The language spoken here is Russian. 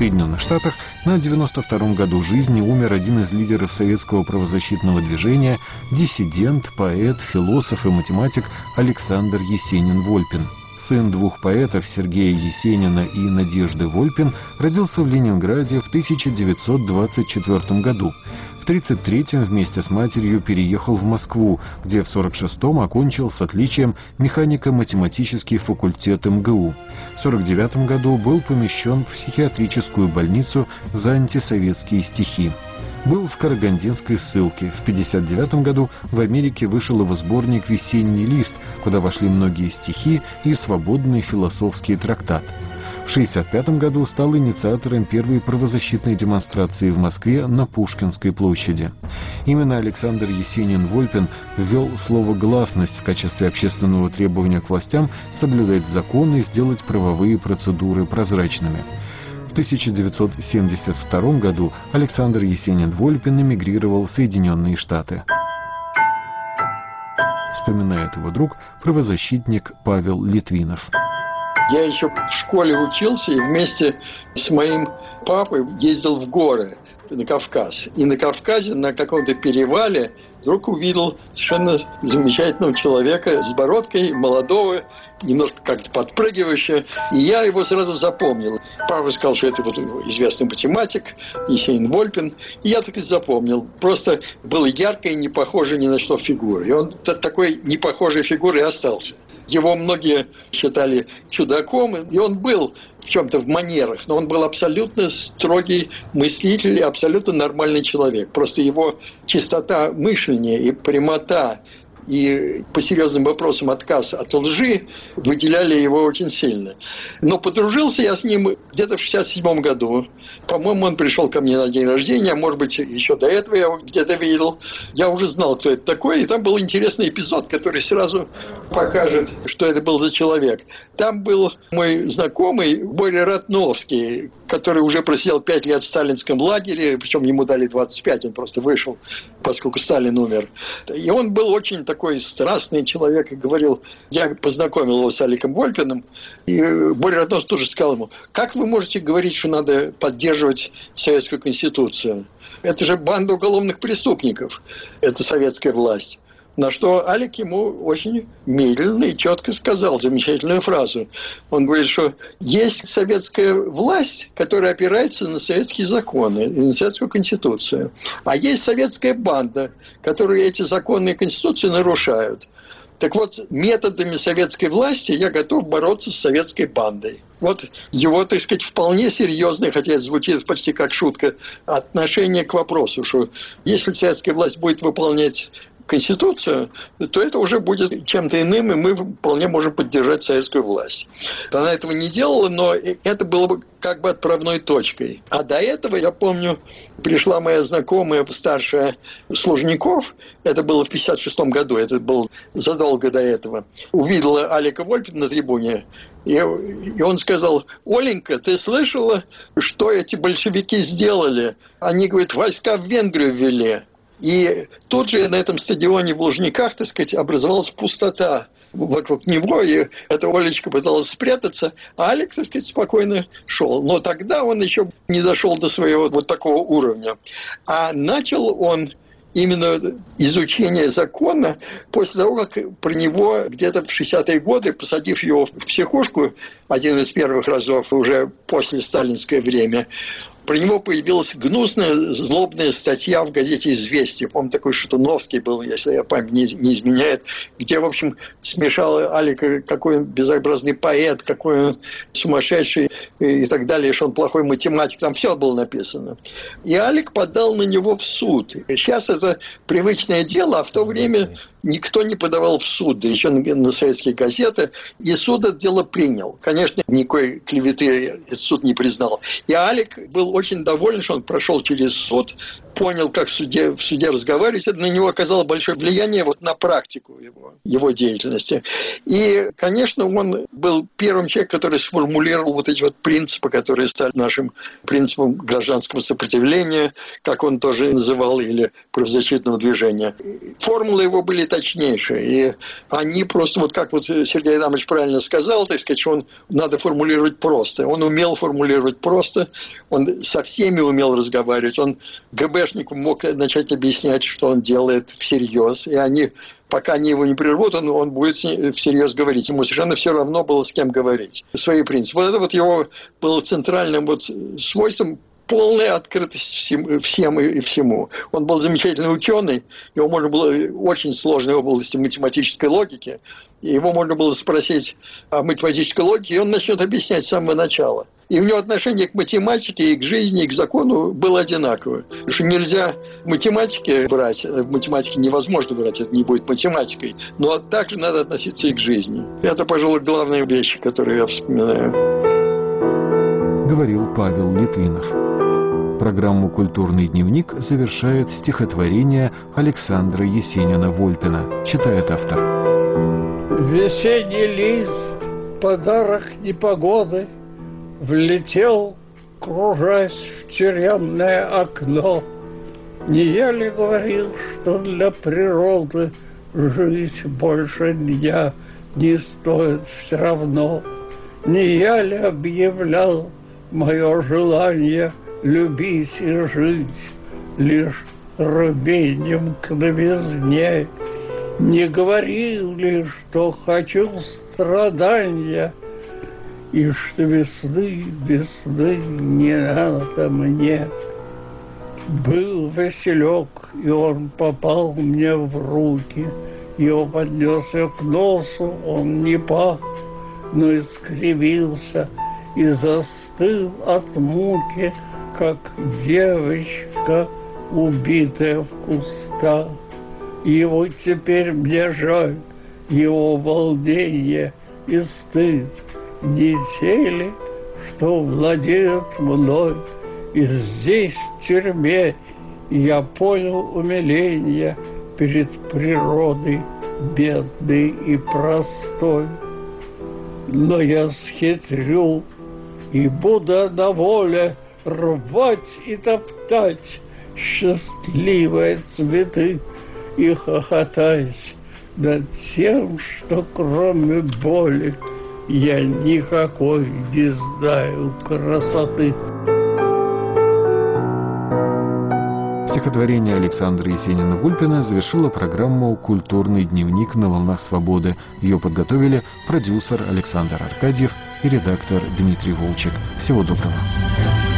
Соединенных Штатах на 92-м году жизни умер один из лидеров советского правозащитного движения, диссидент, поэт, философ и математик Александр Есенин-Вольпин. Сын двух поэтов Сергея Есенина и Надежды Вольпин родился в Ленинграде в 1924 году. В 1933-м вместе с матерью переехал в Москву, где в 1946-м окончил с отличием механико-математический факультет МГУ. В 1949 году был помещен в психиатрическую больницу за антисоветские стихи. Был в карагандинской ссылке. В 1959 году в Америке вышел его сборник «Весенний лист», куда вошли многие стихи и свободный философский трактат. В 1965 году стал инициатором первой правозащитной демонстрации в Москве на Пушкинской площади. Именно Александр Есенин-Вольпин ввел слово «гласность» в качестве общественного требования к властям соблюдать законы и сделать правовые процедуры прозрачными. В 1972 году Александр Есенин-Вольпин эмигрировал в Соединенные Штаты. Вспоминает его друг, правозащитник Павел Литвинов. Я еще в школе учился и вместе с моим папой ездил в горы на Кавказ. И на Кавказе на каком-то перевале вдруг увидел совершенно замечательного человека с бородкой, молодого, немножко как-то подпрыгивающего. И я его сразу запомнил. Папа сказал, что это вот известный математик Есенин-Вольпин. И я так и запомнил. Просто был яркой, не похожей ни на что фигурой. И он такой непохожей фигурой остался. Его многие считали чудаком, и он был в чем-то в манерах, но он был абсолютно строгий мыслитель и абсолютно нормальный человек. Просто его чистота мышления и прямота, и по серьезным вопросам отказ от лжи выделяли его очень сильно. Но подружился я с ним где-то в 1967 году. По-моему, он пришел ко мне на день рождения, может быть, еще до этого я его где-то видел. Я уже знал, кто это такой, и там был интересный эпизод, который сразу покажет, что это был за человек. Там был мой знакомый Боря Ратновский, который уже просидел 5 лет в сталинском лагере, причем ему дали 25, он просто вышел, поскольку Сталин умер. И он был очень такой страстный человек и говорил, я познакомил его с Аликом Вольпиным, и Боря Ратновский тоже сказал ему, как вы можете говорить, что надо поддерживать Советскую Конституцию? Это же банда уголовных преступников, это советская власть. На что Алик ему очень медленно и четко сказал замечательную фразу. Он говорит, что есть советская власть, которая опирается на советские законы, на советскую конституцию. А есть советская банда, которая эти законы и конституцию нарушают. Так вот, методами советской власти я готов бороться с советской бандой. Вот его, так сказать, вполне серьезное, хотя это звучит почти как шутка, отношение к вопросу, что если советская власть будет выполнять Конституцию, то это уже будет чем-то иным, и мы вполне можем поддержать советскую власть. Она этого не делала, но это было бы как бы отправной точкой. А до этого, я помню, пришла моя знакомая, старшая Служников, это было в 1956 году, это было задолго до этого, увидела Алика Вольпина на трибуне, и он сказал, Оленька, ты слышала, что эти большевики сделали? Они, говорят, войска в Венгрию ввели. И тут же на этом стадионе в Лужниках, так сказать, образовалась пустота вокруг него, и эта Олечка пыталась спрятаться, а Алик, так сказать, спокойно шел. Но тогда он еще не дошел до своего вот такого уровня. А начал он именно изучение закона после того, как про него где-то в 60-е годы, посадив его в психушку, один из первых разов уже после сталинское время, про него появилась гнусная, злобная статья в газете «Известия». Помню, такой Шатуновский был, если я память не изменяет, где, в общем, смешал Алика, какой он безобразный поэт, какой он сумасшедший и так далее, что он плохой математик. Там все было написано. И Алик подал на него в суд. Сейчас это привычное дело, а в то время никто не подавал в суд, да еще на советские газеты, и суд это дело принял. Конечно, никакой клеветы этот суд не признал. И Алик был очень доволен, что он прошел через суд, понял, как в суде разговаривать. Это на него оказало большое влияние вот на практику его деятельности. И, конечно, он был первым человеком, который сформулировал вот эти вот принципы, которые стали нашим принципом гражданского сопротивления, как он тоже называл, или правозащитного движения. Формулы его были точнейшие. И они просто, вот как вот Сергей Адамович правильно сказал, так сказать, что надо формулировать просто. Он умел формулировать просто, он со всеми умел разговаривать, он ГБшнику мог начать объяснять, что он делает всерьез, и они, пока они его не прервут, он будет всерьез говорить. Ему совершенно все равно было, с кем говорить. Свои принципы. Вот это вот его было центральным вот свойством, полная открытость всем и всему. Он был замечательный ученый, его можно было в очень сложной области математической логики, и его можно было спросить о математической логике, и он начнет объяснять с самого начала. И у него отношение к математике, и к жизни, и к закону было одинаковое. Потому что нельзя математике брать, в математике невозможно брать, это не будет математикой, но также надо относиться и к жизни. Это, пожалуй, главные вещи, которые я вспоминаю. Говорил Павел Литвинов. Программу «Культурный дневник» завершает стихотворение Александра Есенина-Вольпина. Читает автор. Весенний лист, подарок непогоды, влетел, кружась в тюремное окно. Не я ли говорил, что для природы жить больше дня не стоит все равно? Не я ли объявлял мое желание любить и жить лишь рвением к новизне? Не говорил ли, что хочу страдания, и что весны не надо мне? Был Василек, и он попал мне в руки, его поднес я к носу, он не пах, но искривился и застыл от муки, как девочка, убитая в кустах. Его теперь мне жаль, его волнение и стыд не те ли, что владеют мной. И здесь, в тюрьме, я понял умиление перед природой бедной и простой. Но я схитрю и буду на воле рвать и топтать счастливые цветы и хохотать над тем, что кроме боли я никакой не знаю красоты. Стихотворение Александра Есенина-Вольпина завершило программу «Культурный дневник» на волнах свободы. Ее подготовили продюсер Александр Аркадьев и редактор Дмитрий Волчек. Всего доброго.